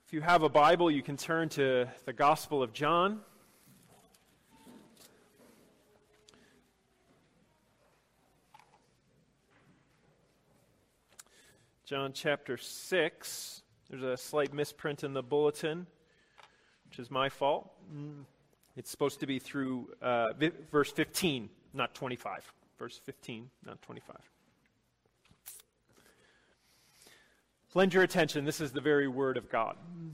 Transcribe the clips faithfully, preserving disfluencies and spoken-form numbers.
If you have a Bible, you can turn to the Gospel of John. John chapter six. There's a slight misprint in the bulletin, which is my fault. It's supposed to be through uh, vi- verse fifteen, not twenty-five. Verse fifteen, not twenty-five. Lend your attention. This is the very word of God.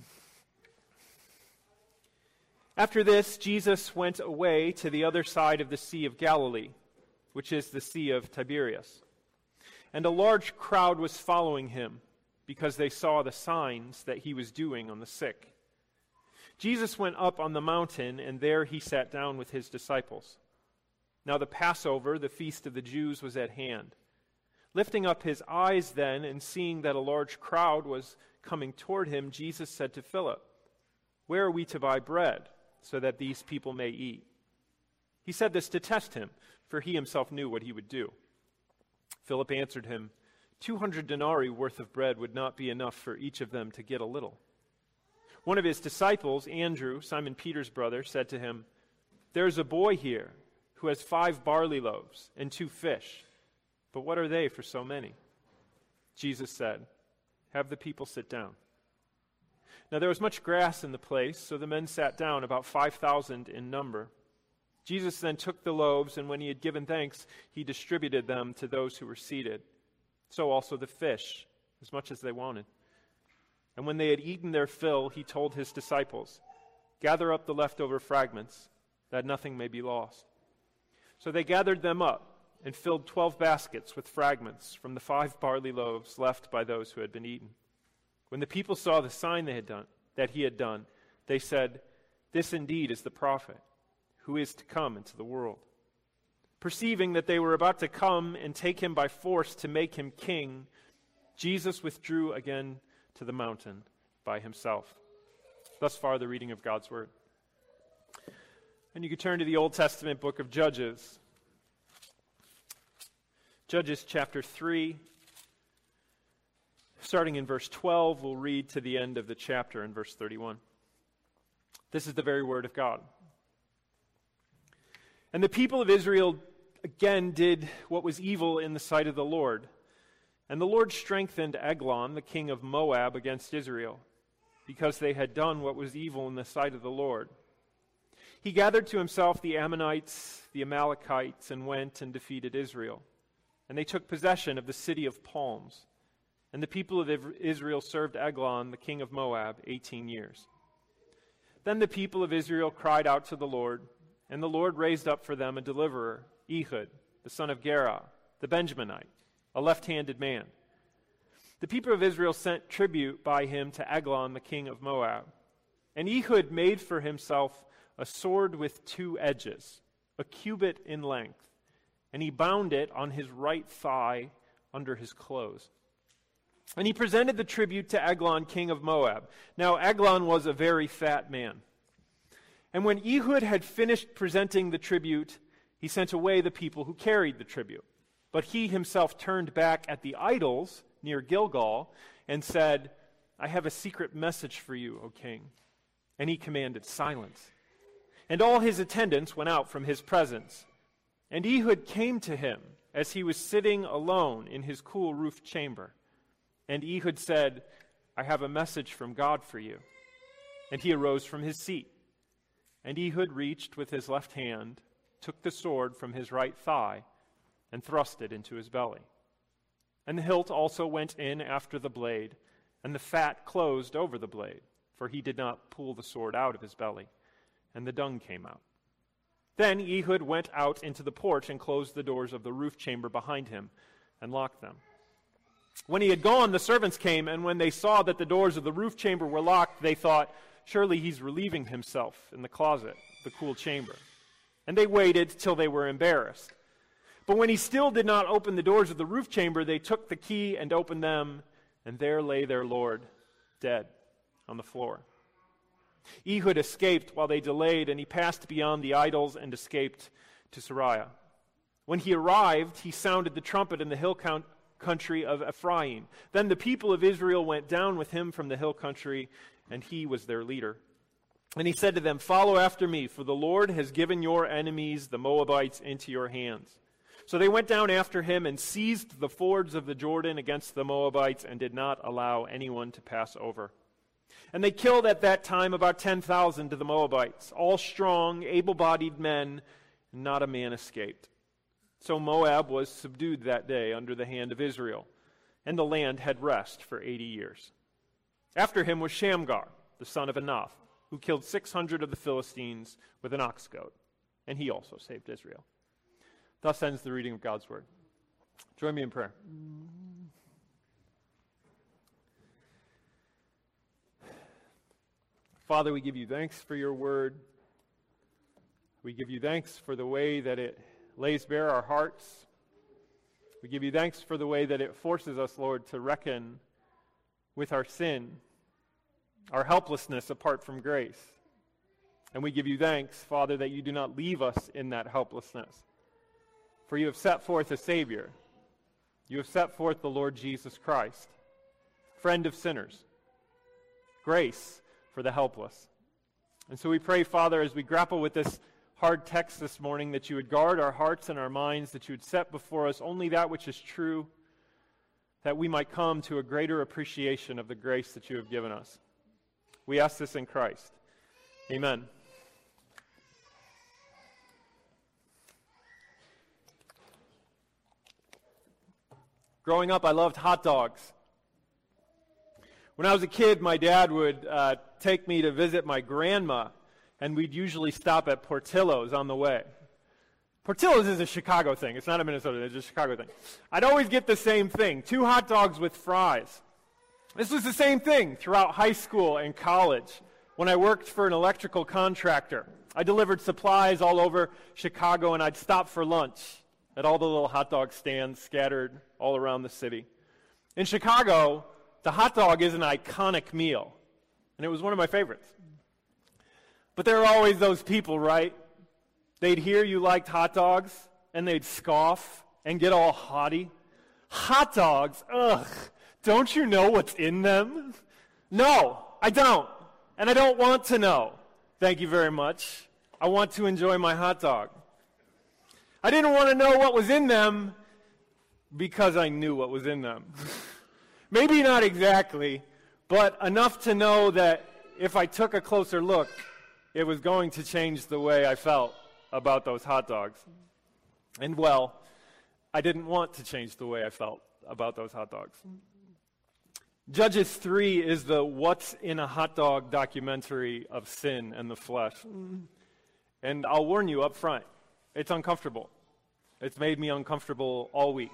After this, Jesus went away to the other side of the Sea of Galilee, which is the Sea of Tiberias. And a large crowd was following him, because they saw the signs that he was doing on the sick. Jesus went up on the mountain, and there he sat down with his disciples. Now the Passover, the feast of the Jews, was at hand. Lifting up his eyes then, and seeing that a large crowd was coming toward him, Jesus said to Philip, "Where are we to buy bread, so that these people may eat?" He said this to test him, for he himself knew what he would do. Philip answered him, Two hundred denarii worth of bread would not be enough for each of them to get a little." One of his disciples, Andrew, Simon Peter's brother, said to him, "There is a boy here who has five barley loaves and two fish. But what are they for so many?" Jesus said, "Have the people sit down." Now there was much grass in the place, so the men sat down, about five thousand in number. Jesus then took the loaves, and when he had given thanks, he distributed them to those who were seated. So also the fish, as much as they wanted. And when they had eaten their fill, he told his disciples, "Gather up the leftover fragments, that nothing may be lost." So they gathered them up, and filled twelve baskets with fragments from the five barley loaves left by those who had been eaten. When the people saw the sign they had done, that he had done, they said, "This indeed is the prophet, who is to come into the world." Perceiving that they were about to come and take him by force to make him king, Jesus withdrew again to the mountain by himself. Thus far, the reading of God's word. And you can turn to the Old Testament book of Judges. Judges chapter three, starting in verse twelve, we'll read to the end of the chapter in verse thirty-one. This is the very word of God. And the people of Israel again did what was evil in the sight of the Lord. And the Lord strengthened Eglon, the king of Moab, against Israel, because they had done what was evil in the sight of the Lord. He gathered to himself the Ammonites, the Amalekites, and went and defeated Israel. And they took possession of the city of palms. And the people of Israel served Eglon, the king of Moab, eighteen years. Then the people of Israel cried out to the Lord, and the Lord raised up for them a deliverer, Ehud, the son of Gera, the Benjaminite, a left-handed man. The people of Israel sent tribute by him to Eglon, the king of Moab. And Ehud made for himself a sword with two edges, a cubit in length, and he bound it on his right thigh under his clothes. And he presented the tribute to Eglon, king of Moab. Now Eglon was a very fat man. And when Ehud had finished presenting the tribute, he sent away the people who carried the tribute. But he himself turned back at the idols near Gilgal and said, "I have a secret message for you, O king." And he commanded silence. And all his attendants went out from his presence. And Ehud came to him as he was sitting alone in his cool roofed chamber. And Ehud said, "I have a message from God for you." And he arose from his seat. And Ehud reached with his left hand, took the sword from his right thigh, and thrust it into his belly. And the hilt also went in after the blade, and the fat closed over the blade, for he did not pull the sword out of his belly, and the dung came out. Then Ehud went out into the porch and closed the doors of the roof chamber behind him and locked them. When he had gone, the servants came, and when they saw that the doors of the roof chamber were locked, they thought, "Surely he's relieving himself in the closet, the cool chamber." And they waited till they were embarrassed. But when he still did not open the doors of the roof chamber, they took the key and opened them, and there lay their Lord, dead, on the floor. Ehud escaped while they delayed, and he passed beyond the idols and escaped to Sariah. When he arrived, he sounded the trumpet in the hill count country of Ephraim. Then the people of Israel went down with him from the hill country, and he was their leader. And he said to them, "Follow after me, for the Lord has given your enemies, the Moabites, into your hands." So they went down after him and seized the fords of the Jordan against the Moabites and did not allow anyone to pass over. And they killed at that time about ten thousand of the Moabites, all strong, able-bodied men, and not a man escaped. So Moab was subdued that day under the hand of Israel, and the land had rest for eighty years. After him was Shamgar, the son of Anath, who killed six hundred of the Philistines with an ox goad, and he also saved Israel. Thus ends the reading of God's word. Join me in prayer. Father, we give you thanks for your word. We give you thanks for the way that it lays bare our hearts. We give you thanks for the way that it forces us, Lord, to reckon with our sin, our helplessness apart from grace. And we give you thanks, Father, that you do not leave us in that helplessness. For you have set forth a Savior. You have set forth the Lord Jesus Christ, friend of sinners, grace for the helpless. And so we pray, Father, as we grapple with this hard text this morning, that you would guard our hearts and our minds, that you would set before us only that which is true, that we might come to a greater appreciation of the grace that you have given us. We ask this in Christ. Amen. Growing up, I loved hot dogs. When I was a kid, my dad would uh, take me to visit my grandma, and we'd usually stop at Portillo's on the way. Portillo's is a Chicago thing. It's not a Minnesota thing. It's a Chicago thing. I'd always get the same thing, two hot dogs with fries. This was the same thing throughout high school and college when I worked for an electrical contractor. I delivered supplies all over Chicago, and I'd stop for lunch at all the little hot dog stands scattered all around the city. In Chicago, the hot dog is an iconic meal, and it was one of my favorites. But there are always those people, right? They'd hear you liked hot dogs, and they'd scoff and get all haughty. Hot dogs? Ugh. Don't you know what's in them? No, I don't. And I don't want to know. Thank you very much. I want to enjoy my hot dog. I didn't want to know what was in them because I knew what was in them. Maybe not exactly, but enough to know that if I took a closer look, it was going to change the way I felt about those hot dogs. And well, I didn't want to change the way I felt about those hot dogs. Judges three is the what's in a hot dog documentary of sin and the flesh. And I'll warn you up front, it's uncomfortable. It's made me uncomfortable all week.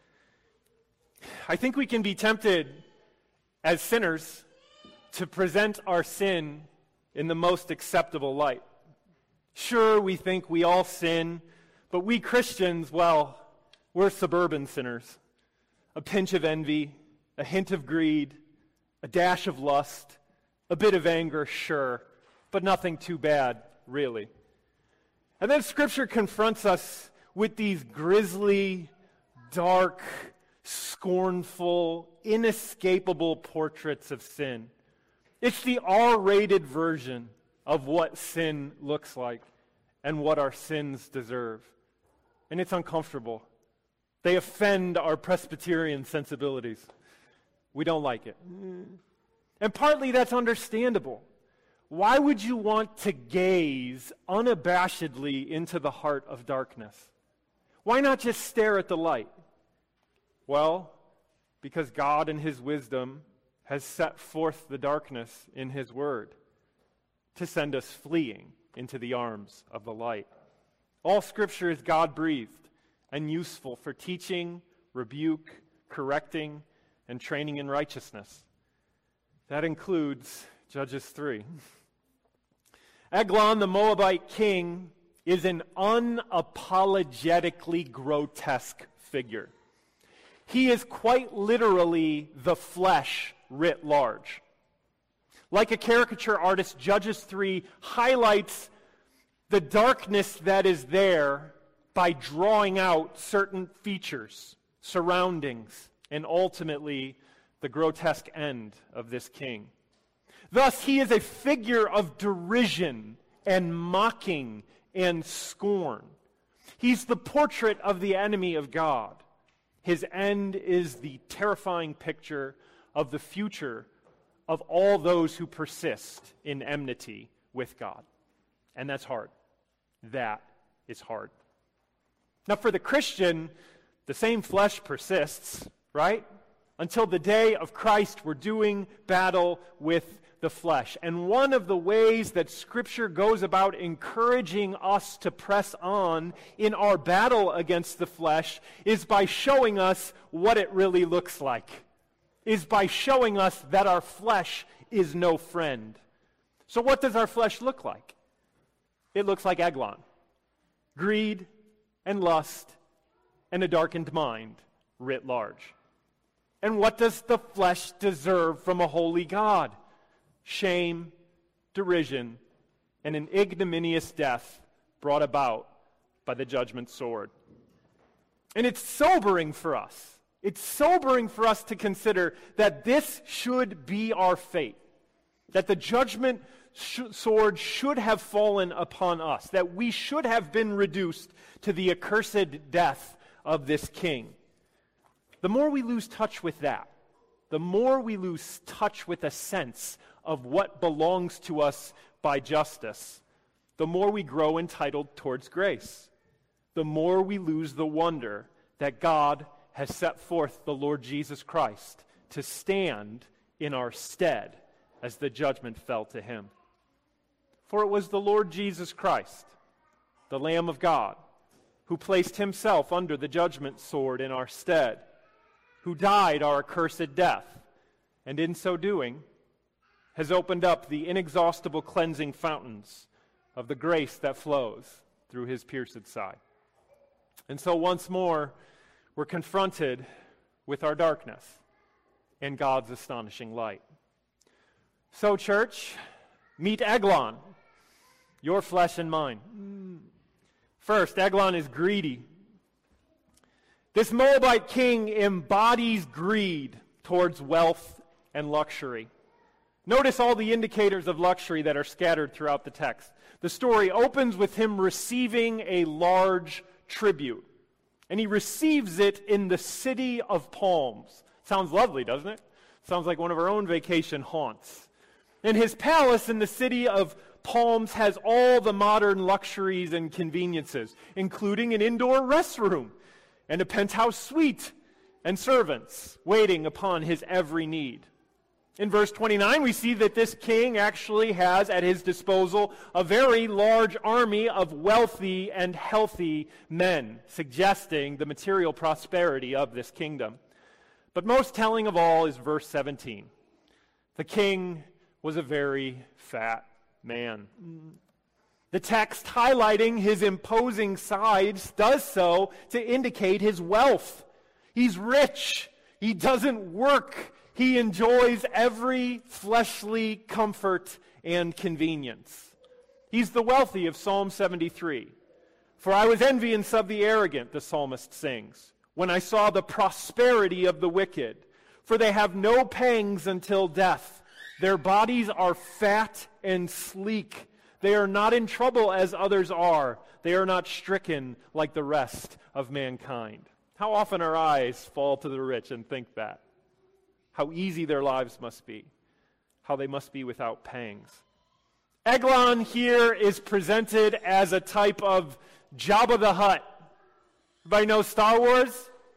I think we can be tempted as sinners to present our sin in the most acceptable light. Sure, we think we all sin, but we Christians, well, we're suburban sinners. A pinch of envy, a hint of greed, a dash of lust, a bit of anger, sure, but nothing too bad, really. And then Scripture confronts us with these grisly, dark, scornful, inescapable portraits of sin. It's the R-rated version of what sin looks like and what our sins deserve. And it's uncomfortable. They offend our Presbyterian sensibilities. We don't like it. And partly that's understandable. Why would you want to gaze unabashedly into the heart of darkness? Why not just stare at the light? Well, because God in his wisdom has set forth the darkness in his word to send us fleeing into the arms of the light. All Scripture is God-breathed and useful for teaching, rebuke, correcting, and training in righteousness. That includes Judges three. Eglon, the Moabite king, is an unapologetically grotesque figure. He is quite literally the flesh writ large. Like a caricature artist, Judges three highlights the darkness that is there by drawing out certain features surroundings, and ultimately the grotesque end of this king. Thus, he is a figure of derision and mocking and scorn. He's the portrait of the enemy of God. His end is the terrifying picture of the future of all those who persist in enmity with God. And that's hard. That is hard. Now, for the Christian, the same flesh persists, right? Until the day of Christ, we're doing battle with the flesh. And one of the ways that Scripture goes about encouraging us to press on in our battle against the flesh is by showing us what it really looks like, is by showing us that our flesh is no friend. So what does our flesh look like? It looks like Eglon. Greed and lust and a darkened mind writ large. And what does the flesh deserve from a holy God? Shame, derision, and an ignominious death brought about by the judgment sword. And it's sobering for us. It's sobering for us to consider that this should be our fate, that the judgment sh- sword should have fallen upon us, that we should have been reduced to the accursed death of this king. The more we lose touch with that, the more we lose touch with a sense of what belongs to us by justice, the more we grow entitled towards grace, the more we lose the wonder that God has set forth the Lord Jesus Christ to stand in our stead as the judgment fell to him. For it was the Lord Jesus Christ, the Lamb of God, who placed himself under the judgment sword in our stead, who died our accursed death, and in so doing has opened up the inexhaustible cleansing fountains of the grace that flows through his pierced side. And so once more, we're confronted with our darkness and God's astonishing light. So, church, meet Eglon, your flesh and mine. First, Eglon is greedy. This Moabite king embodies greed towards wealth and luxury. Notice all the indicators of luxury that are scattered throughout the text. The story opens with him receiving a large tribute, and he receives it in the city of palms. Sounds lovely, doesn't it? Sounds like one of our own vacation haunts. And his palace in the city of palms has all the modern luxuries and conveniences, including an indoor restroom and a penthouse suite and servants waiting upon his every need. In verse twenty-nine, we see that this king actually has at his disposal a very large army of wealthy and healthy men, suggesting the material prosperity of this kingdom. But most telling of all is verse seventeen. The king was a very fat man. The text highlighting his imposing size does so to indicate his wealth. He's rich. He doesn't work. He enjoys every fleshly comfort and convenience. He's the wealthy of Psalm seventy-three. For I was envious of the arrogant, the psalmist sings, when I saw the prosperity of the wicked. For they have no pangs until death. Their bodies are fat and sleek. They are not in trouble as others are. They are not stricken like the rest of mankind. How often our eyes fall to the rich and think that? How easy their lives must be. How they must be without pangs. Eglon here is presented as a type of Jabba the Hutt. Everybody know Star Wars?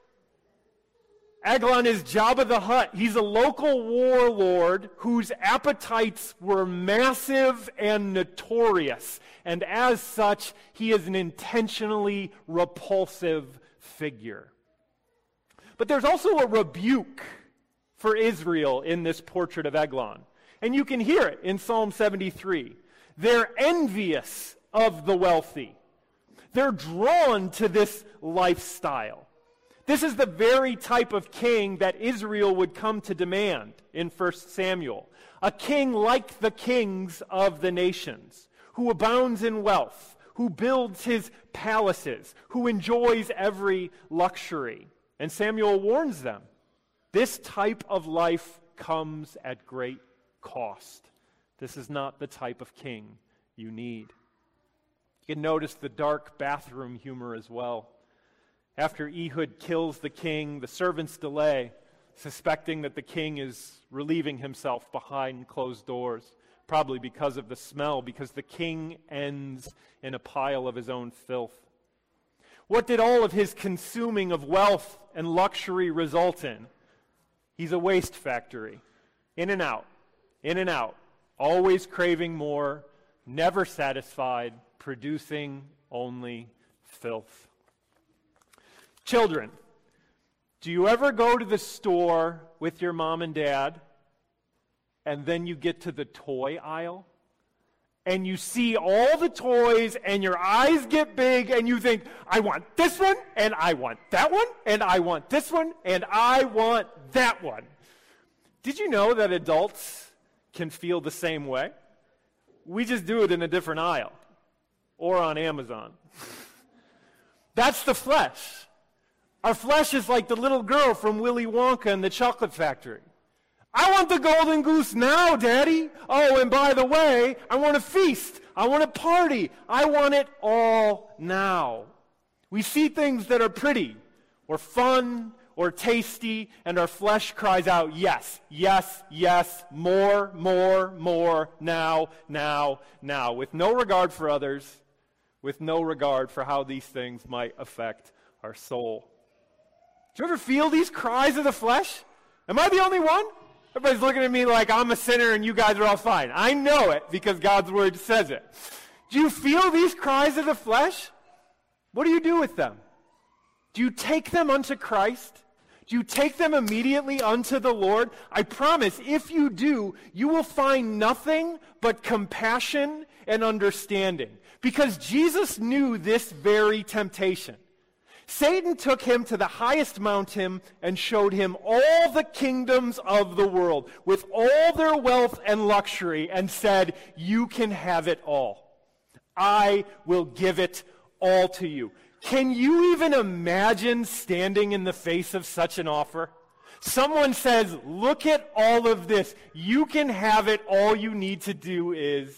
Eglon is Jabba the Hutt. He's a local warlord whose appetites were massive and notorious. And as such, he is an intentionally repulsive figure. But there's also a rebuke for Israel in this portrait of Eglon. And you can hear it in Psalm seventy-three. They're envious of the wealthy. They're drawn to this lifestyle. This is the very type of king that Israel would come to demand in First Samuel. A king like the kings of the nations, who abounds in wealth, who builds his palaces, who enjoys every luxury. And Samuel warns them. This type of life comes at great cost. This is not the type of king you need. You can notice the dark bathroom humor as well. After Ehud kills the king, the servants delay, suspecting that the king is relieving himself behind closed doors, probably because of the smell, because the king ends in a pile of his own filth. What did all of his consuming of wealth and luxury result in? He's a waste factory. In and out, in and out, always craving more, never satisfied, producing only filth. Children, do you ever go to the store with your mom and dad, and then you get to the toy aisle, and you see all the toys, and your eyes get big, and you think, I want this one, and I want that one, and I want this one, and I want that one? Did you know that adults can feel the same way? We just do it in a different aisle, or on Amazon. That's the flesh. Our flesh is like the little girl from Willy Wonka and the Chocolate Factory. I want the golden goose now, Daddy. Oh, and by the way, I want a feast. I want a party. I want it all now. We see things that are pretty or fun or tasty, and our flesh cries out, yes, yes, yes, more, more, more, now, now, now, with no regard for others, with no regard for how these things might affect our soul. Do you ever feel these cries of the flesh? Am I the only one? Everybody's looking at me like I'm a sinner and you guys are all fine. I know it because God's word says it. Do you feel these cries of the flesh? What do you do with them? Do you take them unto Christ? Do you take them immediately unto the Lord? I promise, if you do, you will find nothing but compassion and understanding. Because Jesus knew this very temptation. Satan took him to the highest mountain and showed him all the kingdoms of the world with all their wealth and luxury and said, you can have it all. I will give it all to you. Can you even imagine standing in the face of such an offer? Someone says, look at all of this. You can have it. All you need to do is...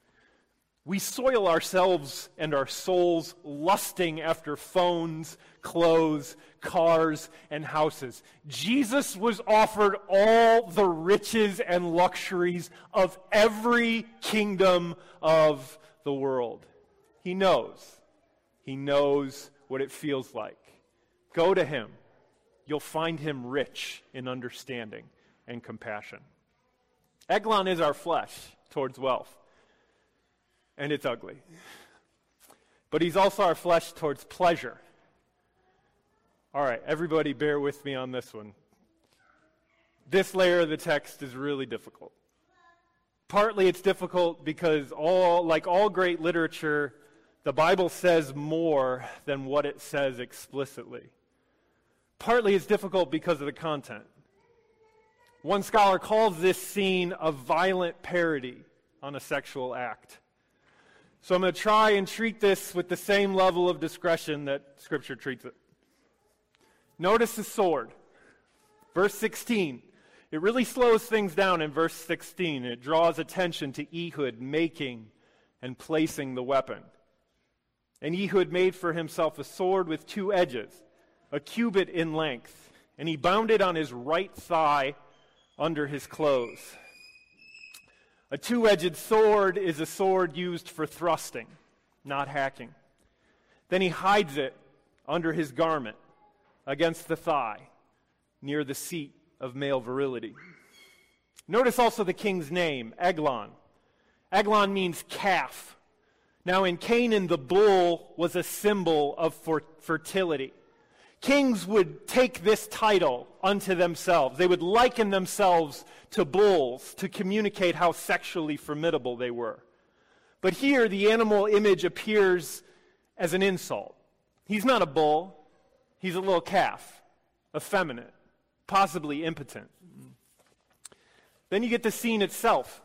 We soil ourselves and our souls lusting after phones, clothes, cars, and houses. Jesus was offered all the riches and luxuries of every kingdom of the world. He knows. He knows what it feels like. Go to him. You'll find him rich in understanding and compassion. Eglon is our flesh towards wealth. And it's ugly. But he's also our flesh towards pleasure. All right, everybody bear with me on this one. This layer of the text is really difficult. Partly it's difficult because all, like all great literature, the Bible says more than what it says explicitly. Partly it's difficult because of the content. One scholar calls this scene a violent parody on a sexual act. So I'm going to try and treat this with the same level of discretion that Scripture treats it. Notice the sword. Verse sixteen. It really slows things down in verse sixteen. It draws attention to Ehud making and placing the weapon. And Ehud made for himself a sword with two edges, a cubit in length, and he bound it on his right thigh under his clothes. A two-edged sword is a sword used for thrusting, not hacking. Then he hides it under his garment, against the thigh, near the seat of male virility. Notice also the king's name, Eglon. Eglon means calf. Now in Canaan, the bull was a symbol of fertility. Kings would take this title unto themselves. They would liken themselves to bulls to communicate how sexually formidable they were. But here, the animal image appears as an insult. He's not a bull. He's a little calf, effeminate, possibly impotent. Then you get the scene itself.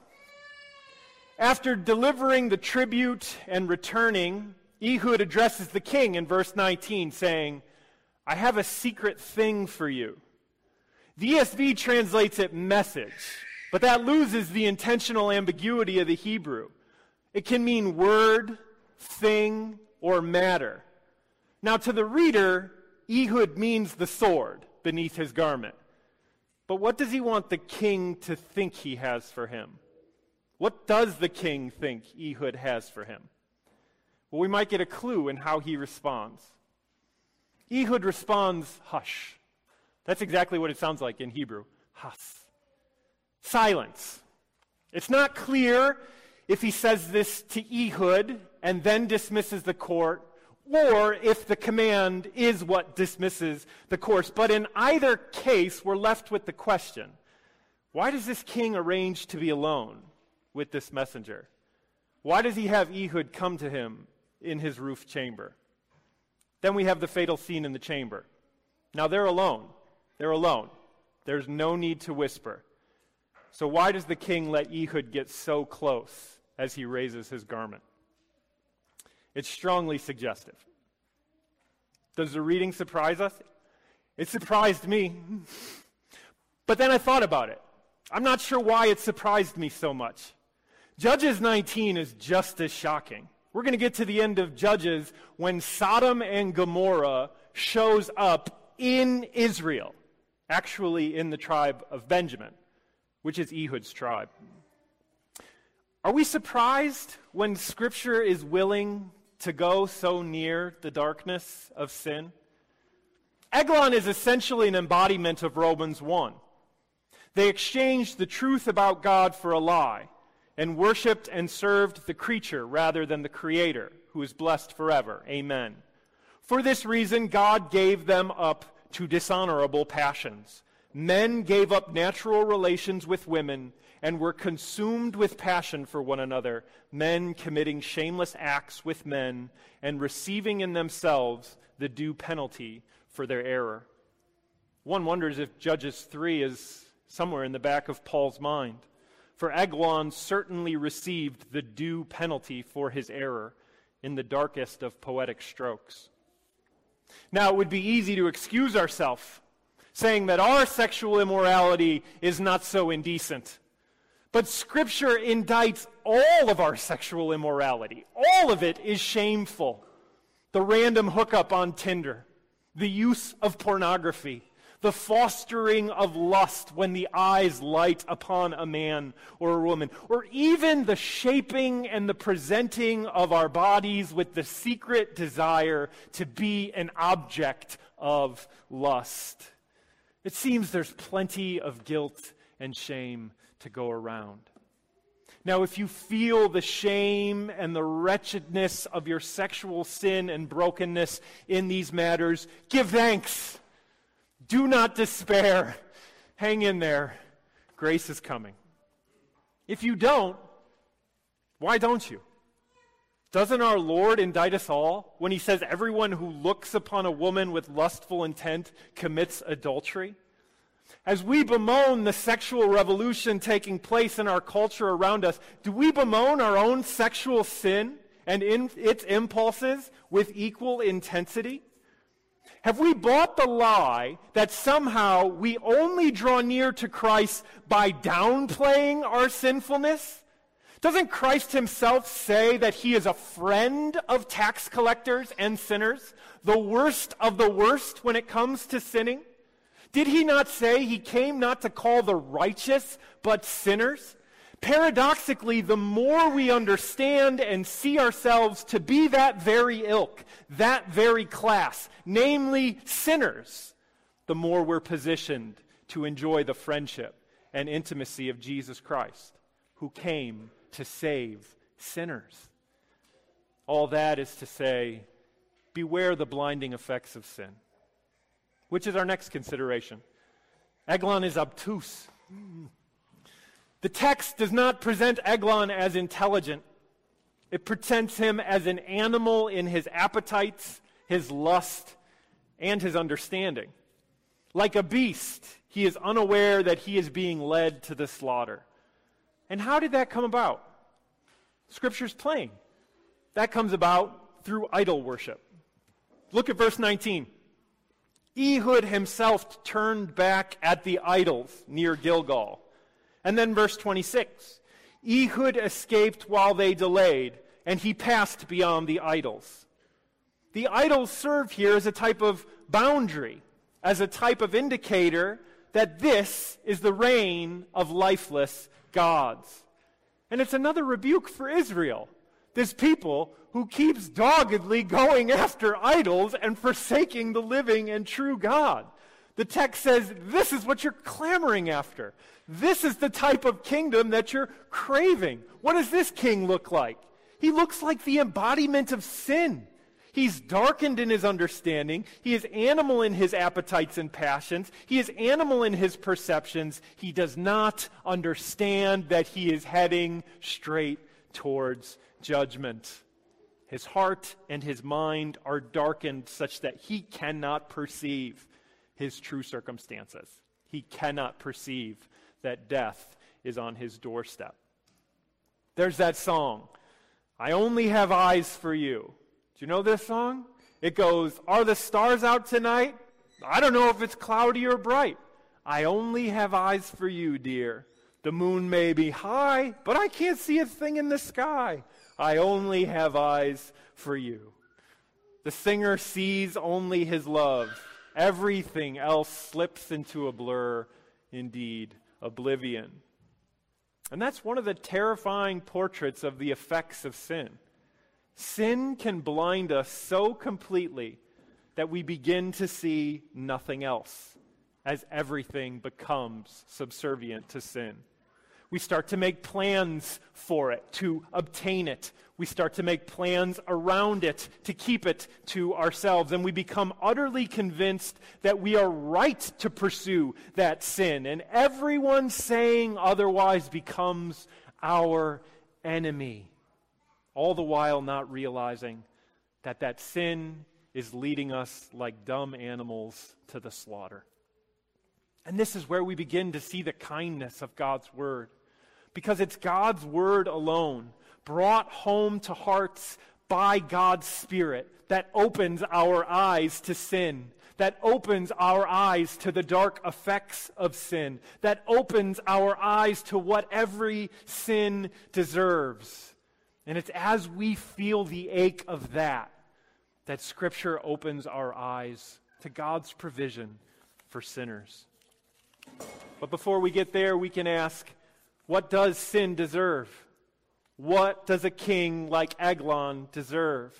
After delivering the tribute and returning, Ehud addresses the king in verse nineteen, saying, I have a secret thing for you. The E S V translates it message, but that loses the intentional ambiguity of the Hebrew. It can mean word, thing, or matter. Now, to the reader, Ehud means the sword beneath his garment. But what does he want the king to think he has for him? What does the king think Ehud has for him? Well, we might get a clue in how he responds. Ehud responds, hush. That's exactly what it sounds like in Hebrew. Has. Silence. It's not clear if he says this to Ehud and then dismisses the court, or if the command is what dismisses the course. But in either case, we're left with the question, why does this king arrange to be alone with this messenger? Why does he have Ehud come to him in his roof chamber? Then we have the fatal scene in the chamber. Now they're alone. They're alone. There's no need to whisper. So why does the king let Ehud get so close as he raises his garment? It's strongly suggestive. Does the reading surprise us? It surprised me. But then I thought about it. I'm not sure why it surprised me so much. Judges nineteen is just as shocking. We're going to get to the end of Judges when Sodom and Gomorrah shows up in Israel, actually in the tribe of Benjamin, which is Ehud's tribe. Are we surprised when Scripture is willing to go so near the darkness of sin? Eglon is essentially an embodiment of Romans one. They exchanged the truth about God for a lie and worshiped and served the creature rather than the Creator, who is blessed forever. Amen. For this reason, God gave them up to dishonorable passions. Men gave up natural relations with women and were consumed with passion for one another, men committing shameless acts with men and receiving in themselves the due penalty for their error. One wonders if Judges three is somewhere in the back of Paul's mind. For Eglon certainly received the due penalty for his error in the darkest of poetic strokes. Now, it would be easy to excuse ourselves, saying that our sexual immorality is not so indecent. But Scripture indicts all of our sexual immorality. All of it is shameful. The random hookup on Tinder, the use of pornography, the fostering of lust when the eyes light upon a man or a woman, or even the shaping and the presenting of our bodies with the secret desire to be an object of lust. It seems there's plenty of guilt and shame to go around. Now, if you feel the shame and the wretchedness of your sexual sin and brokenness in these matters, give thanks. Do not despair. Hang in there. Grace is coming. If you don't, why don't you? Doesn't our Lord indict us all when he says everyone who looks upon a woman with lustful intent commits adultery? As we bemoan the sexual revolution taking place in our culture around us, do we bemoan our own sexual sin and in its impulses with equal intensity? Have we bought the lie that somehow we only draw near to Christ by downplaying our sinfulness? Doesn't Christ himself say that he is a friend of tax collectors and sinners, the worst of the worst when it comes to sinning? Did he not say he came not to call the righteous, but sinners? Paradoxically, the more we understand and see ourselves to be that very ilk, that very class, namely sinners, the more we're positioned to enjoy the friendship and intimacy of Jesus Christ, who came to save sinners. All that is to say, beware the blinding effects of sin. Which is our next consideration. Eglon is obtuse. The text does not present Eglon as intelligent. It presents him as an animal in his appetites, his lust, and his understanding. Like a beast, he is unaware that he is being led to the slaughter. And how did that come about? Scripture's plain. That comes about through idol worship. Look at verse nineteen. Ehud himself turned back at the idols near Gilgal. And then verse twenty-six, Ehud escaped while they delayed, and he passed beyond the idols. The idols serve here as a type of boundary, as a type of indicator that this is the reign of lifeless gods. And it's another rebuke for Israel, this people who keeps doggedly going after idols and forsaking the living and true God. The text says, this is what you're clamoring after. This is the type of kingdom that you're craving. What does this king look like? He looks like the embodiment of sin. He's darkened in his understanding. He is animal in his appetites and passions. He is animal in his perceptions. He does not understand that he is heading straight towards judgment. His heart and his mind are darkened such that he cannot perceive his true circumstances. He cannot perceive that death is on his doorstep. There's that song, I only have eyes for you. Do you know this song? It goes, are the stars out tonight? I don't know if it's cloudy or bright. I only have eyes for you, dear. The moon may be high, but I can't see a thing in the sky. I only have eyes for you. The singer sees only his love. Everything else slips into a blur, indeed, oblivion. And that's one of the terrifying portraits of the effects of sin. Sin can blind us so completely that we begin to see nothing else as everything becomes subservient to sin. We start to make plans for it, to obtain it. We start to make plans around it, to keep it to ourselves. And we become utterly convinced that we are right to pursue that sin. And everyone saying otherwise becomes our enemy. All the while not realizing that that sin is leading us like dumb animals to the slaughter. And this is where we begin to see the kindness of God's word. Because it's God's word alone, brought home to hearts by God's Spirit, that opens our eyes to sin, that opens our eyes to the dark effects of sin, that opens our eyes to what every sin deserves. And it's as we feel the ache of that, that Scripture opens our eyes to God's provision for sinners. But before we get there, we can ask, what does sin deserve? What does a king like Eglon deserve?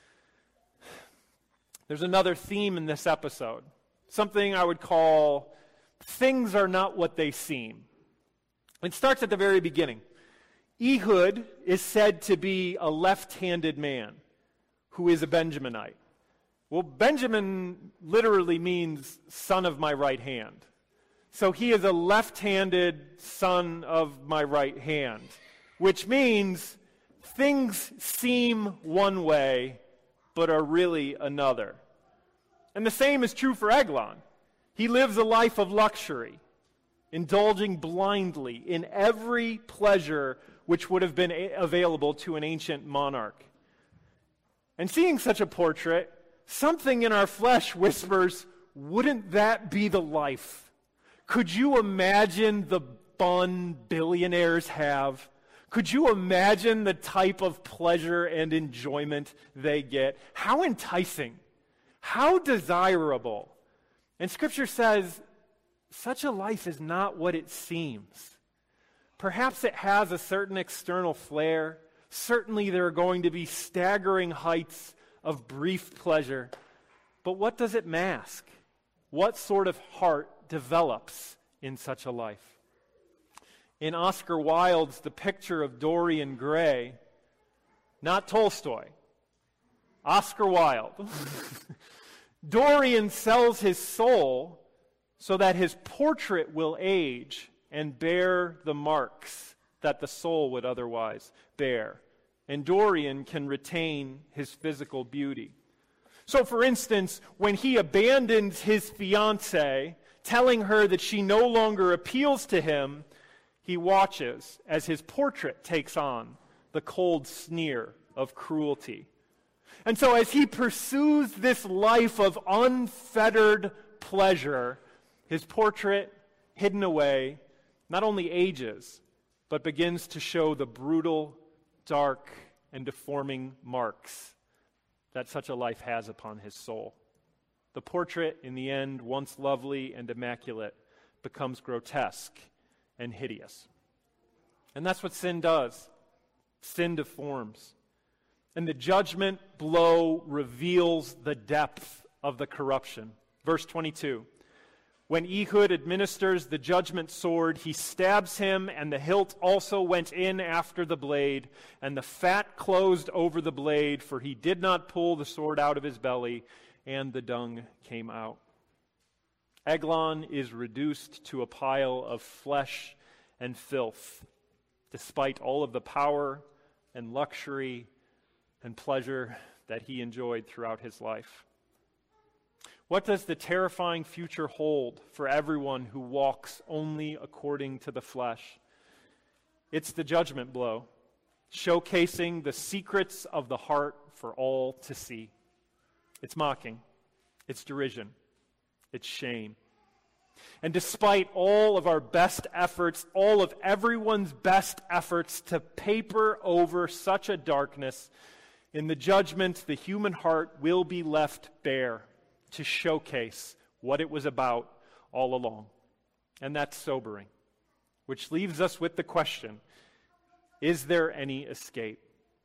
There's another theme in this episode, something I would call things are not what they seem. It starts at the very beginning. Ehud is said to be a left-handed man who is a Benjaminite. Well, Benjamin literally means son of my right hand. So he is a left-handed son of my right hand, which means things seem one way, but are really another. And the same is true for Eglon. He lives a life of luxury, indulging blindly in every pleasure which would have been a- available to an ancient monarch. And seeing such a portrait, something in our flesh whispers, wouldn't that be the life? Could you imagine the fun billionaires have? Could you imagine the type of pleasure and enjoyment they get? How enticing, how desirable. And Scripture says, such a life is not what it seems. Perhaps it has a certain external flair. Certainly there are going to be staggering heights of brief pleasure. But what does it mask? What sort of heart develops in such a life? In Oscar Wilde's The Picture of Dorian Gray, not Tolstoy, Oscar Wilde, Dorian sells his soul so that his portrait will age and bear the marks that the soul would otherwise bear. And Dorian can retain his physical beauty. So, for instance, when he abandons his fiancée, telling her that she no longer appeals to him, he watches as his portrait takes on the cold sneer of cruelty. And so as he pursues this life of unfettered pleasure, his portrait, hidden away, not only ages, but begins to show the brutal, dark, and deforming marks that such a life has upon his soul. The portrait, in the end, once lovely and immaculate, becomes grotesque and hideous. And that's what sin does. Sin deforms. And the judgment blow reveals the depth of the corruption. Verse twenty-two. When Ehud administers the judgment sword, he stabs him, and the hilt also went in after the blade, and the fat closed over the blade, for he did not pull the sword out of his belly, and the dung came out. Eglon is reduced to a pile of flesh and filth, despite all of the power and luxury and pleasure that he enjoyed throughout his life. What does the terrifying future hold for everyone who walks only according to the flesh? It's the judgment blow, showcasing the secrets of the heart for all to see. It's mocking, it's derision, it's shame. And despite all of our best efforts, all of everyone's best efforts to paper over such a darkness, in the judgment, the human heart will be left bare to showcase what it was about all along. And that's sobering, which leaves us with the question, is there any escape?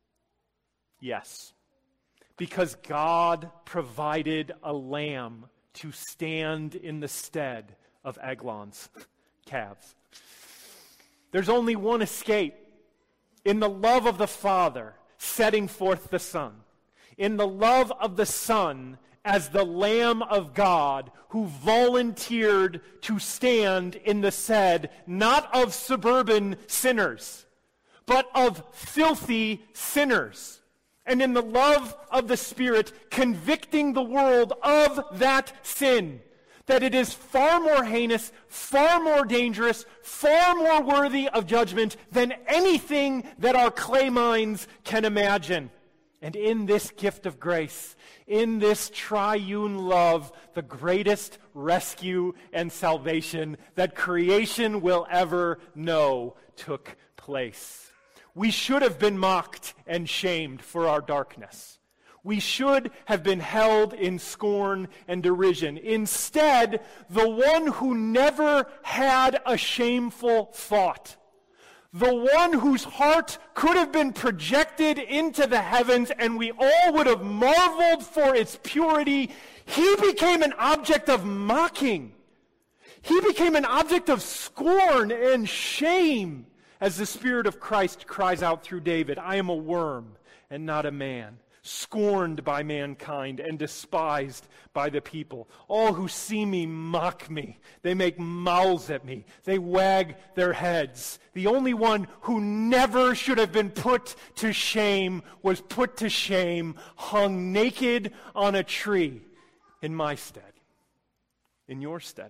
Yes, because God provided a lamb to stand in the stead of Eglon's calves. There's only one escape, in the love of the Father setting forth the Son, in the love of the Son as the Lamb of God who volunteered to stand in the stead, not of suburban sinners, but of filthy sinners. And in the love of the Spirit, convicting the world of that sin, that it is far more heinous, far more dangerous, far more worthy of judgment than anything that our clay minds can imagine. And in this gift of grace, in this triune love, the greatest rescue and salvation that creation will ever know took place. We should have been mocked and shamed for our darkness. We should have been held in scorn and derision. Instead, the one who never had a shameful thought, the one whose heart could have been projected into the heavens and we all would have marveled for its purity, he became an object of mocking. He became an object of scorn and shame as the Spirit of Christ cries out through David, I am a worm and not a man, scorned by mankind and despised by the people. All who see me mock me. They make mouths at me. They wag their heads. The only one who never should have been put to shame was put to shame, hung naked on a tree in my stead, in your stead.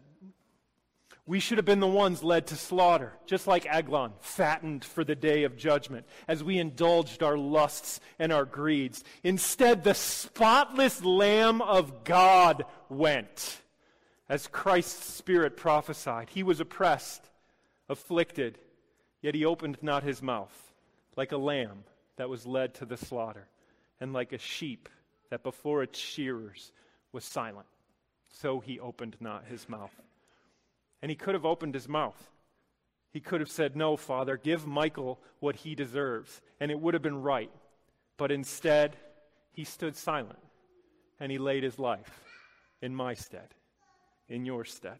We should have been the ones led to slaughter, just like Eglon, fattened for the day of judgment, as we indulged our lusts and our greeds. Instead, the spotless Lamb of God went, as Christ's Spirit prophesied. He was oppressed, afflicted, yet he opened not his mouth, like a lamb that was led to the slaughter, and like a sheep that before its shearers was silent. So he opened not his mouth. And he could have opened his mouth. He could have said, no, Father, give Michael what he deserves. And it would have been right. But instead, he stood silent. And he laid his life in my stead, in your stead.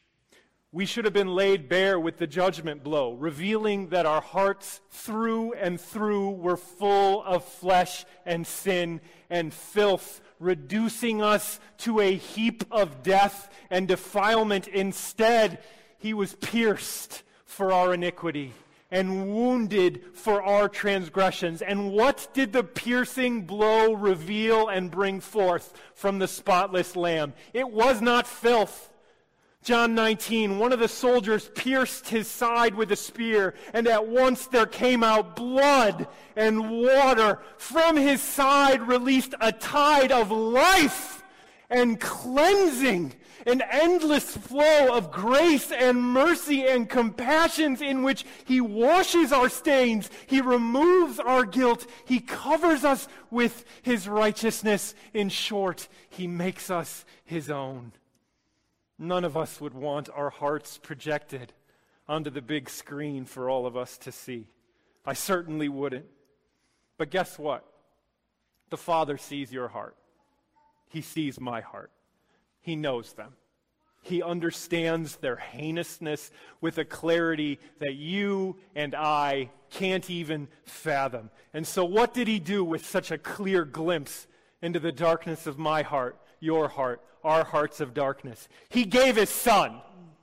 We should have been laid bare with the judgment blow, revealing that our hearts through and through were full of flesh and sin and filth, reducing us to a heap of death and defilement. Instead, he was pierced for our iniquity and wounded for our transgressions. And what did the piercing blow reveal and bring forth from the spotless Lamb? It was not filth. John nineteen, one of the soldiers pierced his side with a spear, and at once there came out blood and water. From his side released a tide of life and cleansing, an endless flow of grace and mercy and compassions in which he washes our stains, he removes our guilt, he covers us with his righteousness. In short, he makes us his own. None of us would want our hearts projected onto the big screen for all of us to see. I certainly wouldn't. But guess what? The Father sees your heart. He sees my heart. He knows them. He understands their heinousness with a clarity that you and I can't even fathom. And so what did he do with such a clear glimpse into the darkness of my heart, your heart, our hearts of darkness? He gave his Son.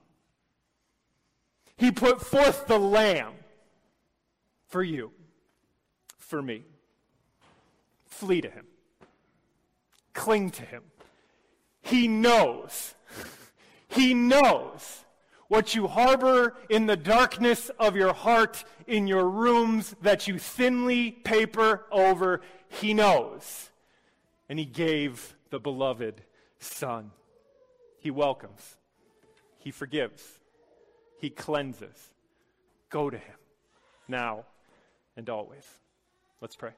He put forth the Lamb for you, for me. Flee to him. Cling to him. He knows. He knows what you harbor in the darkness of your heart, in your rooms that you thinly paper over. He knows. And he gave the beloved Son. He welcomes. He forgives. He cleanses. Go to him now and always. Let's pray.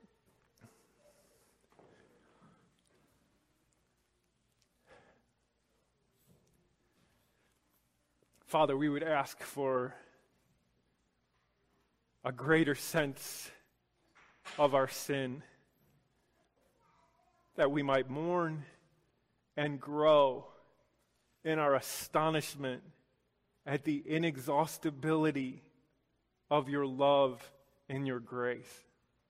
Father, we would ask for a greater sense of our sin, that we might mourn and grow in our astonishment at the inexhaustibility of your love and your grace.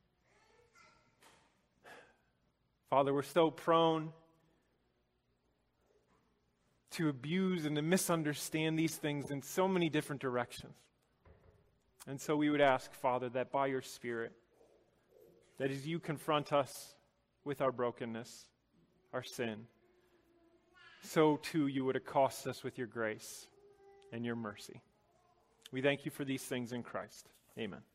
Father, we're so prone to abuse and to misunderstand these things in so many different directions. And so we would ask, Father, that by your Spirit, that as you confront us with our brokenness, our sin, so too you would accost us with your grace and your mercy. We thank you for these things in Christ. Amen.